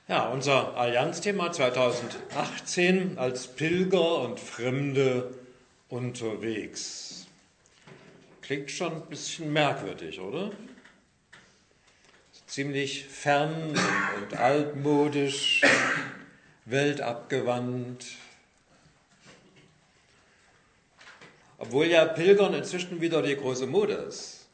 Ja, unser Allianzthema 2018 als Pilger und Fremde unterwegs. Klingt schon ein bisschen merkwürdig, oder? Ziemlich fern und altmodisch, weltabgewandt. Obwohl ja Pilgern inzwischen wieder die große Mode ist.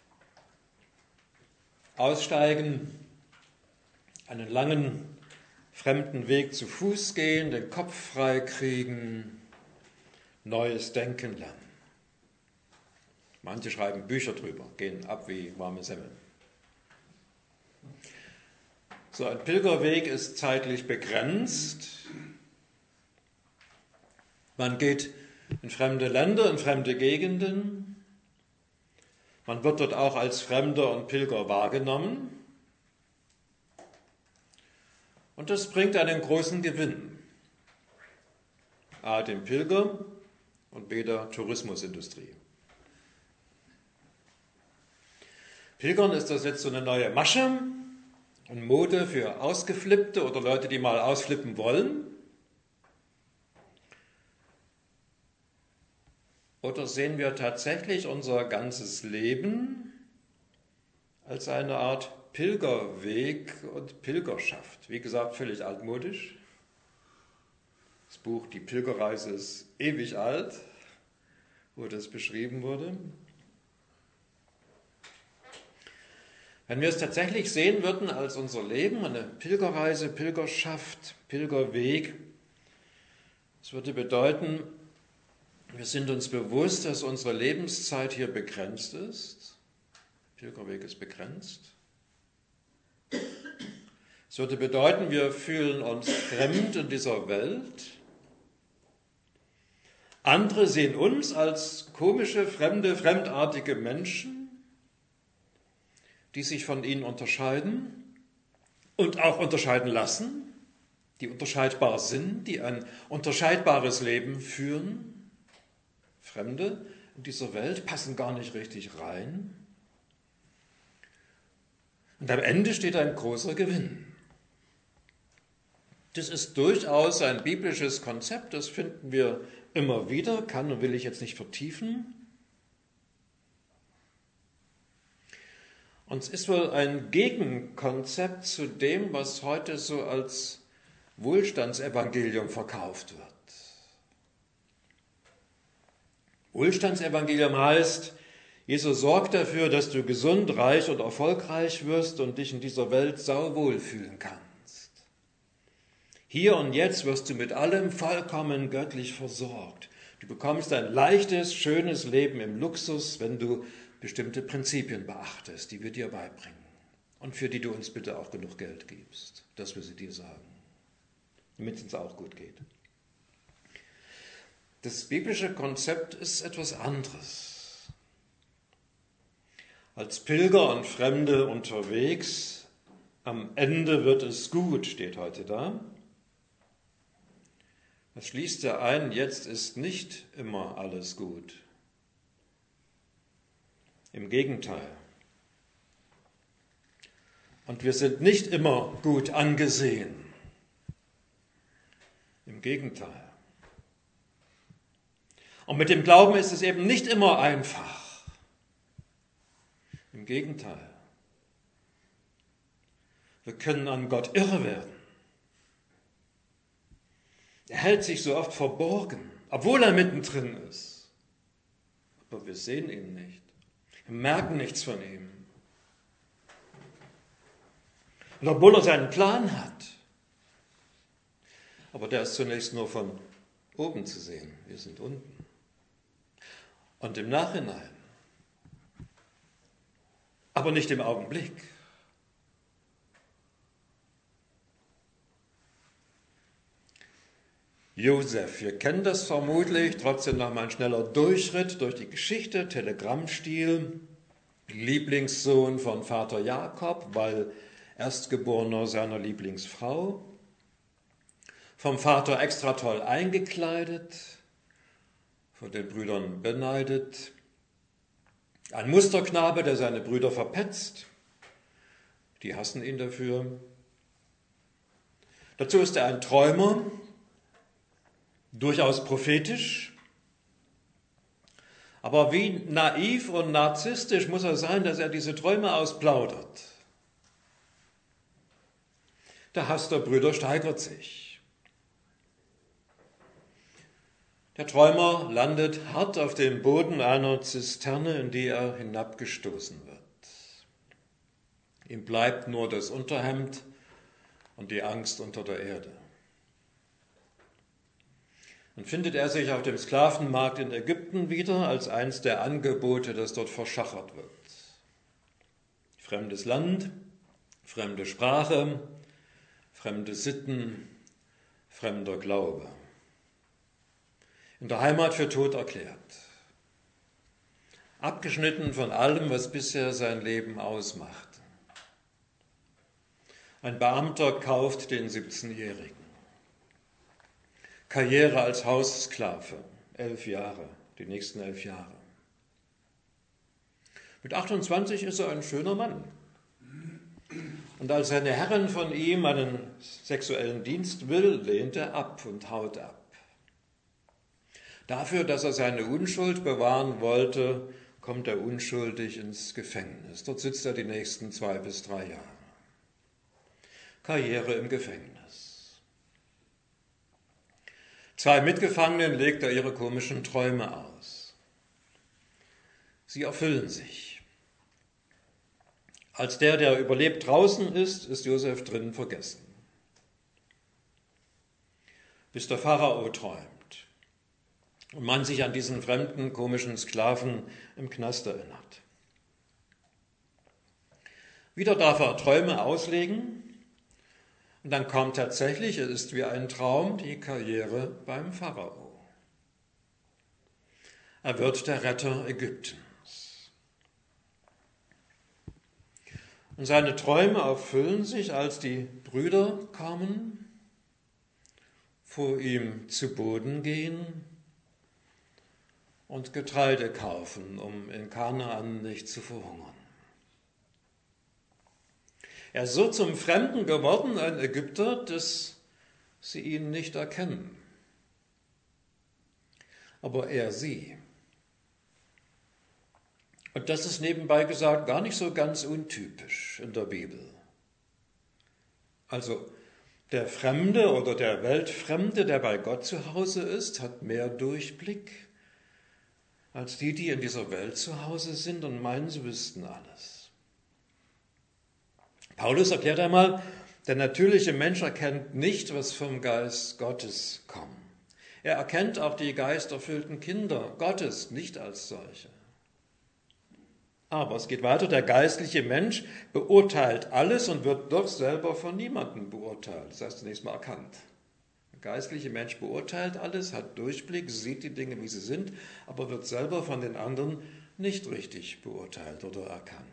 Aussteigen, einen langen, fremden Weg zu Fuß gehen, den Kopf frei kriegen, neues Denken lernen. Manche schreiben Bücher drüber, gehen ab wie warme Semmeln. So ein Pilgerweg ist zeitlich begrenzt. Man geht in fremde Länder, in fremde Gegenden. Man wird dort auch als Fremder und Pilger wahrgenommen. Und das bringt einen großen Gewinn. A, dem Pilger und B, der Tourismusindustrie. Pilgern ist das jetzt so eine neue Masche und Mode für Ausgeflippte oder Leute, die mal ausflippen wollen. Oder sehen wir tatsächlich unser ganzes Leben als eine Art Pilgerweg und Pilgerschaft? Wie gesagt, völlig altmodisch. Das Buch Die Pilgerreise ist ewig alt, wo das beschrieben wurde. Wenn wir es tatsächlich sehen würden als unser Leben, eine Pilgerreise, Pilgerschaft, Pilgerweg, das würde bedeuten, wir sind uns bewusst, dass unsere Lebenszeit hier begrenzt ist. Pilgerweg ist begrenzt. Es würde bedeuten, wir fühlen uns fremd in dieser Welt. Andere sehen uns als komische, fremde, fremdartige Menschen, die sich von ihnen unterscheiden und auch unterscheiden lassen, die unterscheidbar sind, die ein unterscheidbares Leben führen. Fremde in dieser Welt passen gar nicht richtig rein. Und am Ende steht ein großer Gewinn. Das ist durchaus ein biblisches Konzept, das finden wir immer wieder, kann und will ich jetzt nicht vertiefen. Und es ist wohl ein Gegenkonzept zu dem, was heute so als Wohlstandsevangelium verkauft wird. Wohlstandsevangelium heißt, Jesus sorgt dafür, dass du gesund, reich und erfolgreich wirst und dich in dieser Welt sauwohl fühlen kannst. Hier und jetzt wirst du mit allem vollkommen göttlich versorgt. Du bekommst ein leichtes, schönes Leben im Luxus, wenn du bestimmte Prinzipien beachtest, die wir dir beibringen und für die du uns bitte auch genug Geld gibst, dass wir sie dir sagen, damit es uns auch gut geht. Das biblische Konzept ist etwas anderes. Als Pilger und Fremde unterwegs, am Ende wird es gut, steht heute da. Das schließt ja ein, jetzt ist nicht immer alles gut. Im Gegenteil. Und wir sind nicht immer gut angesehen. Im Gegenteil. Und mit dem Glauben ist es eben nicht immer einfach. Im Gegenteil. Wir können an Gott irre werden. Er hält sich so oft verborgen, obwohl er mittendrin ist. Aber wir sehen ihn nicht. Wir merken nichts von ihm. Und obwohl er seinen Plan hat. Aber der ist zunächst nur von oben zu sehen. Wir sind unten. Und im Nachhinein. Aber nicht im Augenblick. Josef, wir kennen das vermutlich, trotzdem noch mal ein schneller Durchritt durch die Geschichte, Telegrammstil, Lieblingssohn von Vater Jakob, weil Erstgeborener seiner Lieblingsfrau, vom Vater extra toll eingekleidet, von den Brüdern beneidet, ein Musterknabe, der seine Brüder verpetzt, die hassen ihn dafür. Dazu ist er ein Träumer, durchaus prophetisch. Aber wie naiv und narzisstisch muss er sein, dass er diese Träume ausplaudert. Der Hass der Brüder steigert sich. Der Träumer landet hart auf dem Boden einer Zisterne, in die er hinabgestoßen wird. Ihm bleibt nur das Unterhemd und die Angst unter der Erde. Dann findet er sich auf dem Sklavenmarkt in Ägypten wieder als eins der Angebote, das dort verschachert wird. Fremdes Land, fremde Sprache, fremde Sitten, fremder Glaube. In der Heimat für tot erklärt. Abgeschnitten von allem, was bisher sein Leben ausmachte. Ein Beamter kauft den 17-Jährigen. Karriere als Haussklave, 11 Jahre, die nächsten 11 Jahre. Mit 28 ist er ein schöner Mann. Und als seine Herrin von ihm einen sexuellen Dienst will, lehnt er ab und haut ab. Dafür, dass er seine Unschuld bewahren wollte, kommt er unschuldig ins Gefängnis. Dort sitzt er die nächsten 2 bis 3 Jahre. Karriere im Gefängnis. 2 Mitgefangenen legt er ihre komischen Träume aus. Sie erfüllen sich. Als der überlebt draußen ist Josef drinnen vergessen. Bis der Pharao träumt und man sich an diesen fremden, komischen Sklaven im Knast erinnert. Wieder darf er Träume auslegen und dann kommt tatsächlich, es ist wie ein Traum, die Karriere beim Pharao. Er wird der Retter Ägyptens. Und seine Träume erfüllen sich, als die Brüder kommen, vor ihm zu Boden gehen und Getreide kaufen, um in Kanaan nicht zu verhungern. Er ist so zum Fremden geworden, ein Ägypter, dass sie ihn nicht erkennen. Aber er sie. Und das ist nebenbei gesagt gar nicht so ganz untypisch in der Bibel. Also der Fremde oder der Weltfremde, der bei Gott zu Hause ist, hat mehr Durchblick als die in dieser Welt zu Hause sind und meinen, sie wüssten alles. Paulus erklärt einmal, der natürliche Mensch erkennt nicht, was vom Geist Gottes kommt. Er erkennt auch die geisterfüllten Kinder Gottes nicht als solche. Aber es geht weiter, der geistliche Mensch beurteilt alles und wird doch selber von niemandem beurteilt. Das heißt zunächst mal erkannt. Der geistliche Mensch beurteilt alles, hat Durchblick, sieht die Dinge, wie sie sind, aber wird selber von den anderen nicht richtig beurteilt oder erkannt.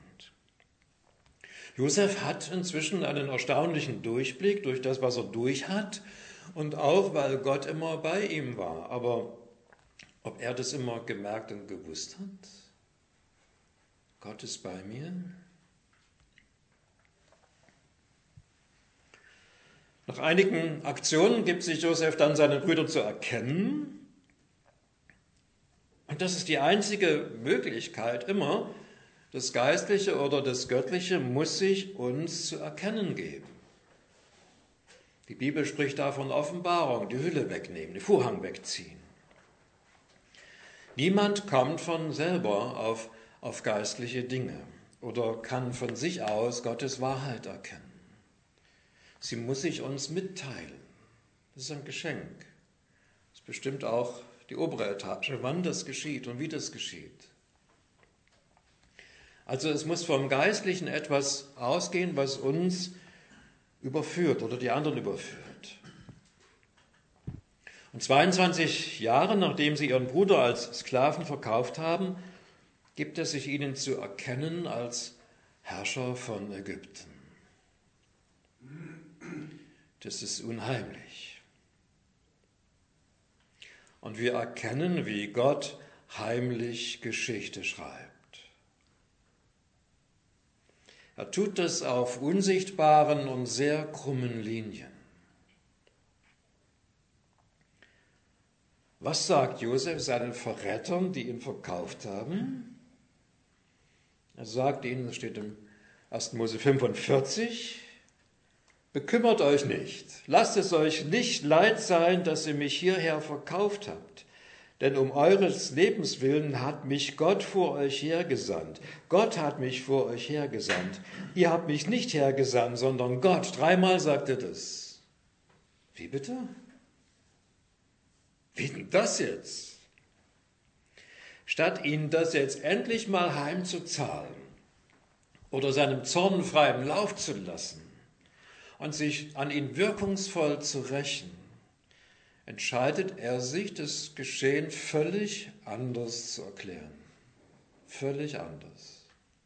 Josef hat inzwischen einen erstaunlichen Durchblick durch das, was er durch hat und auch, weil Gott immer bei ihm war. Aber ob er das immer gemerkt und gewusst hat? Gott ist bei mir. Nach einigen Aktionen gibt sich Josef dann seinen Brüdern zu erkennen. Und das ist die einzige Möglichkeit immer. Das Geistliche oder das Göttliche muss sich uns zu erkennen geben. Die Bibel spricht da von Offenbarung, die Hülle wegnehmen, den Vorhang wegziehen. Niemand kommt von selber auf geistliche Dinge oder kann von sich aus Gottes Wahrheit erkennen. Sie muss sich uns mitteilen. Das ist ein Geschenk. Das bestimmt auch die obere Etage, wann das geschieht und wie das geschieht. Also es muss vom Geistlichen etwas ausgehen, was uns überführt oder die anderen überführt. Und 22 Jahre, nachdem sie ihren Bruder als Sklaven verkauft haben, gibt er sich ihnen zu erkennen als Herrscher von Ägypten. Das ist unheimlich. Und wir erkennen, wie Gott heimlich Geschichte schreibt. Er tut das auf unsichtbaren und sehr krummen Linien. Was sagt Josef seinen Verrätern, die ihn verkauft haben? Er sagt ihnen, das steht im 1. Mose 45, bekümmert euch nicht, lasst es euch nicht leid sein, dass ihr mich hierher verkauft habt. Denn um eures Lebens willen hat mich Gott vor euch hergesandt. Gott hat mich vor euch hergesandt. Ihr habt mich nicht hergesandt, sondern Gott. 3-mal sagt er das. Wie bitte? Wie denn das jetzt? Statt ihnen das jetzt endlich mal heimzuzahlen oder seinem Zorn freien Lauf zu lassen und sich an ihn wirkungsvoll zu rächen, entscheidet er sich, das Geschehen völlig anders zu erklären. Völlig anders.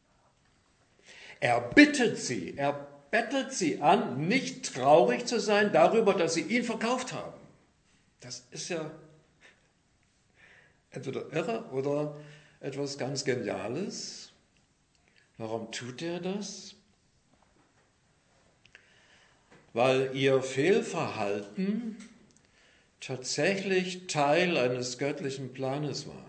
Er bittet sie, er bettelt sie an, nicht traurig zu sein darüber, dass sie ihn verkauft haben. Das ist ja entweder irre oder etwas ganz Geniales. Warum tut er das? Weil ihr Fehlverhalten tatsächlich Teil eines göttlichen Planes war.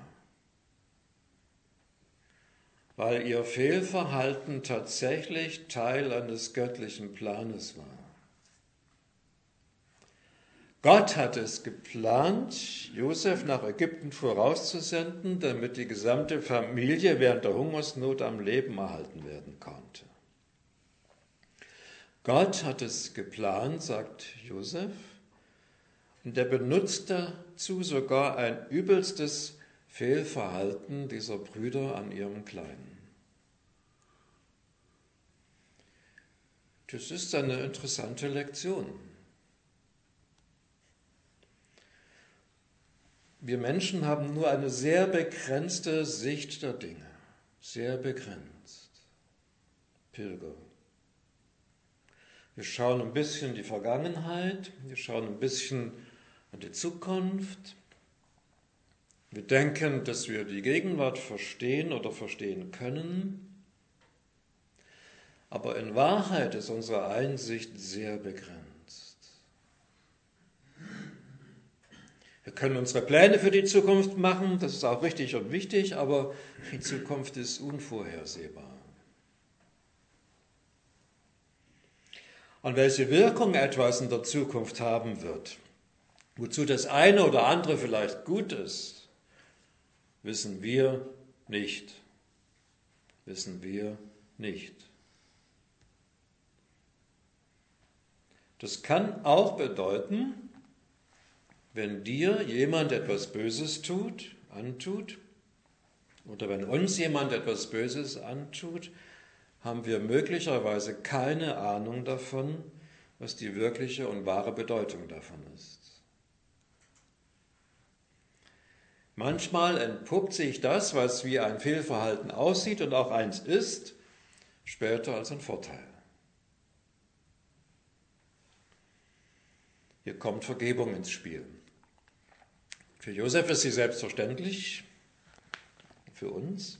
Weil ihr Fehlverhalten tatsächlich Teil eines göttlichen Planes war. Gott hat es geplant, Josef nach Ägypten vorauszusenden, damit die gesamte Familie während der Hungersnot am Leben erhalten werden konnte. Gott hat es geplant, sagt Josef, und er benutzt dazu sogar ein übelstes Fehlverhalten dieser Brüder an ihrem Kleinen. Das ist eine interessante Lektion. Wir Menschen haben nur eine sehr begrenzte Sicht der Dinge. Sehr begrenzt. Pilger. Wir schauen ein bisschen in die Vergangenheit, wir schauen ein bisschen an die Zukunft. Wir denken, dass wir die Gegenwart verstehen oder verstehen können. Aber in Wahrheit ist unsere Einsicht sehr begrenzt. Wir können unsere Pläne für die Zukunft machen, das ist auch richtig und wichtig, aber die Zukunft ist unvorhersehbar. Und welche Wirkung etwas in der Zukunft haben wird, wozu das eine oder andere vielleicht gut ist, wissen wir nicht. Wissen wir nicht. Das kann auch bedeuten, wenn dir jemand etwas Böses antut, oder wenn uns jemand etwas Böses antut, haben wir möglicherweise keine Ahnung davon, was die wirkliche und wahre Bedeutung davon ist. Manchmal entpuppt sich das, was wie ein Fehlverhalten aussieht und auch eins ist, später als ein Vorteil. Hier kommt Vergebung ins Spiel. Für Josef ist sie selbstverständlich, für uns.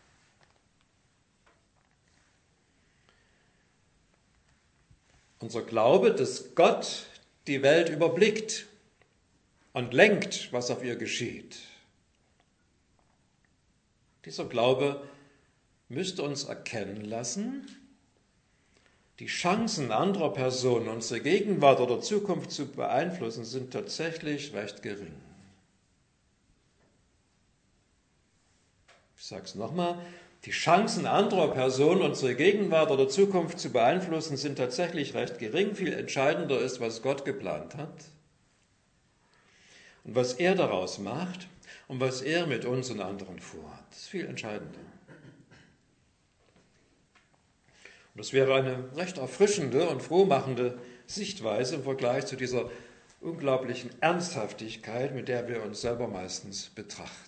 Unser Glaube, dass Gott die Welt überblickt und lenkt, was auf ihr geschieht. Dieser Glaube müsste uns erkennen lassen, die Chancen anderer Personen, unsere Gegenwart oder Zukunft zu beeinflussen, sind tatsächlich recht gering. Ich sage es nochmal, die Chancen anderer Personen, unsere Gegenwart oder Zukunft zu beeinflussen, sind tatsächlich recht gering. Viel entscheidender ist, was Gott geplant hat und was er daraus macht und was er mit uns und anderen vorhat. Das ist viel entscheidender. Und das wäre eine recht erfrischende und frohmachende Sichtweise im Vergleich zu dieser unglaublichen Ernsthaftigkeit, mit der wir uns selber meistens betrachten.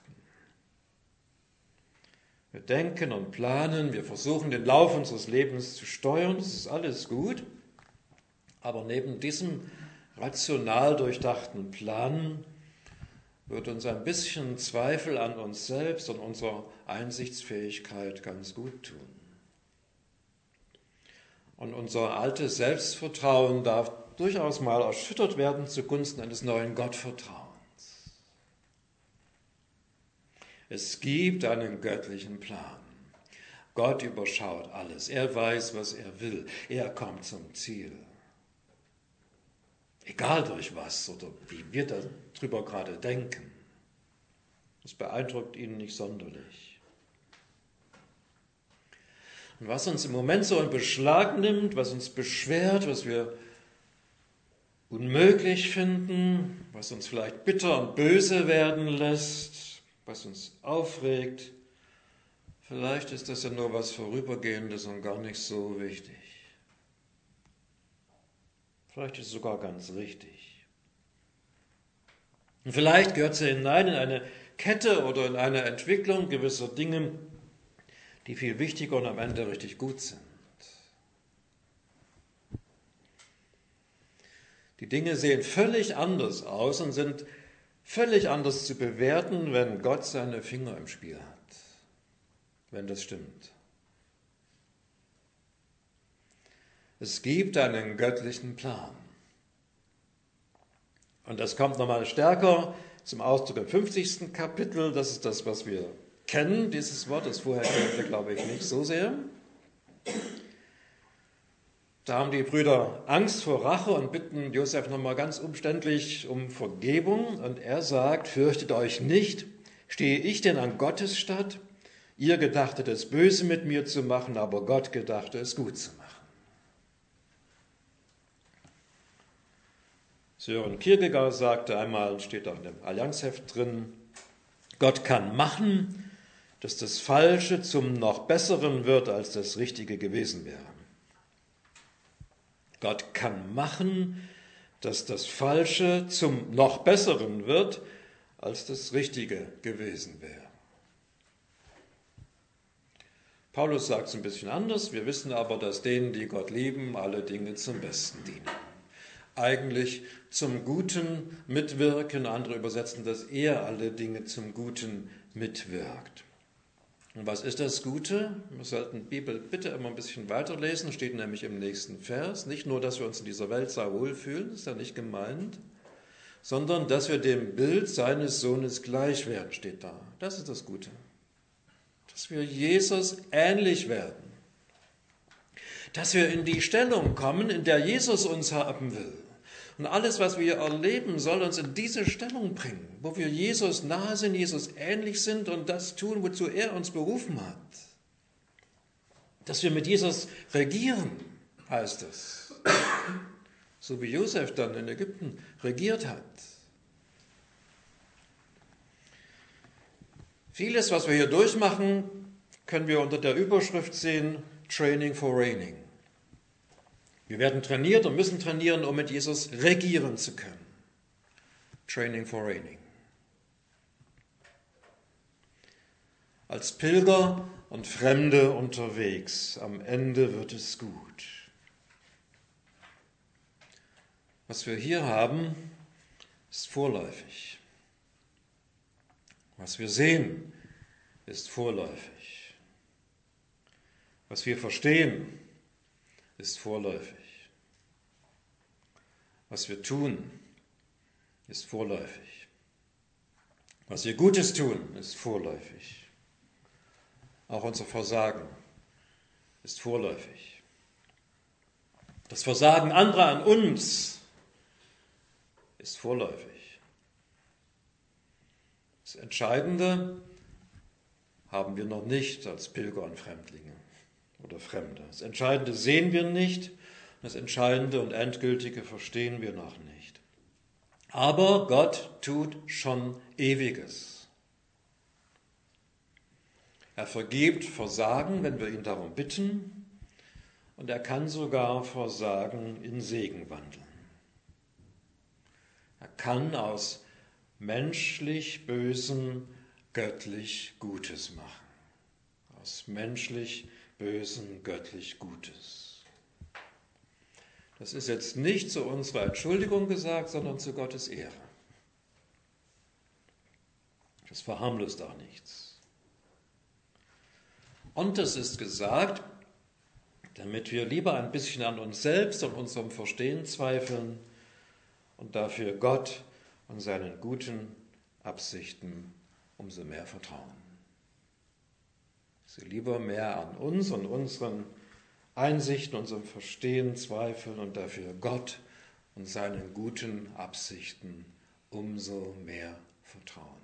Wir denken und planen, wir versuchen den Lauf unseres Lebens zu steuern, das ist alles gut, aber neben diesem rational durchdachten Plan wird uns ein bisschen Zweifel an uns selbst und unserer Einsichtsfähigkeit ganz gut tun. Und unser altes Selbstvertrauen darf durchaus mal erschüttert werden zugunsten eines neuen Gottvertrauens. Es gibt einen göttlichen Plan. Gott überschaut alles. Er weiß, was er will. Er kommt zum Ziel. Egal durch was oder wie wir darüber gerade denken. Das beeindruckt ihn nicht sonderlich. Und was uns im Moment so in Beschlag nimmt, was uns beschwert, was wir unmöglich finden, was uns vielleicht bitter und böse werden lässt, was uns aufregt, vielleicht ist das ja nur was Vorübergehendes und gar nicht so wichtig. Vielleicht ist es sogar ganz richtig. Und vielleicht gehört es hinein in eine Kette oder in eine Entwicklung gewisser Dinge, die viel wichtiger und am Ende richtig gut sind. Die Dinge sehen völlig anders aus und sind völlig anders zu bewerten, wenn Gott seine Finger im Spiel hat, wenn das stimmt. Es gibt einen göttlichen Plan. Und das kommt nochmal stärker zum Ausdruck im 50. Kapitel. Das ist das, was wir kennen, dieses Wort. Das vorher kennen wir, glaube ich, nicht so sehr. Da haben die Brüder Angst vor Rache und bitten Josef nochmal ganz umständlich um Vergebung. Und er sagt, fürchtet euch nicht, stehe ich denn an Gottes Statt? Ihr gedachtet es böse mit mir zu machen, aber Gott gedachte es gut zu machen. Sören Kierkegaard sagte einmal, steht auch in dem Allianzheft drin, Gott kann machen, dass das Falsche zum noch Besseren wird, als das Richtige gewesen wäre. Gott kann machen, dass das Falsche zum noch Besseren wird, als das Richtige gewesen wäre. Paulus sagt es ein bisschen anders. Wir wissen aber, dass denen, die Gott lieben, alle Dinge zum Besten dienen. Eigentlich zum Guten mitwirken. Andere übersetzen, dass er alle Dinge zum Guten mitwirkt. Und was ist das Gute? Wir sollten die Bibel bitte immer ein bisschen weiterlesen, steht nämlich im nächsten Vers. Nicht nur, dass wir uns in dieser Welt sehr wohlfühlen, ist ja nicht gemeint, sondern dass wir dem Bild seines Sohnes gleich werden, steht da. Das ist das Gute. Dass wir Jesus ähnlich werden. Dass wir in die Stellung kommen, in der Jesus uns haben will. Und alles, was wir erleben, soll uns in diese Stellung bringen, wo wir Jesus nahe sind, Jesus ähnlich sind und das tun, wozu er uns berufen hat. Dass wir mit Jesus regieren, heißt es. So wie Josef dann in Ägypten regiert hat. Vieles, was wir hier durchmachen, können wir unter der Überschrift sehen, Training for Reigning. Wir werden trainiert und müssen trainieren, um mit Jesus regieren zu können. Training for Reigning. Als Pilger und Fremde unterwegs, am Ende wird es gut. Was wir hier haben, ist vorläufig. Was wir sehen, ist vorläufig. Was wir verstehen, ist vorläufig. Was wir tun, ist vorläufig. Was wir Gutes tun, ist vorläufig. Auch unser Versagen ist vorläufig. Das Versagen anderer an uns ist vorläufig. Das Entscheidende haben wir noch nicht als Pilger und Fremdlinge oder Fremde. Das Entscheidende sehen wir nicht, das Entscheidende und Endgültige verstehen wir noch nicht. Aber Gott tut schon Ewiges. Er vergibt Versagen, wenn wir ihn darum bitten, und er kann sogar Versagen in Segen wandeln. Er kann aus menschlich Bösen göttlich Gutes machen. Aus menschlich Bösen göttlich Gutes. Das ist jetzt nicht zu unserer Entschuldigung gesagt, sondern zu Gottes Ehre. Das verharmlost auch nichts. Und es ist gesagt, damit wir lieber ein bisschen an uns selbst und unserem Verstehen zweifeln und dafür Gott und seinen guten Absichten umso mehr vertrauen. sie lieber mehr an uns und unseren Einsichten, unserem Verstehen zweifeln und dafür Gott und seinen guten Absichten umso mehr vertrauen.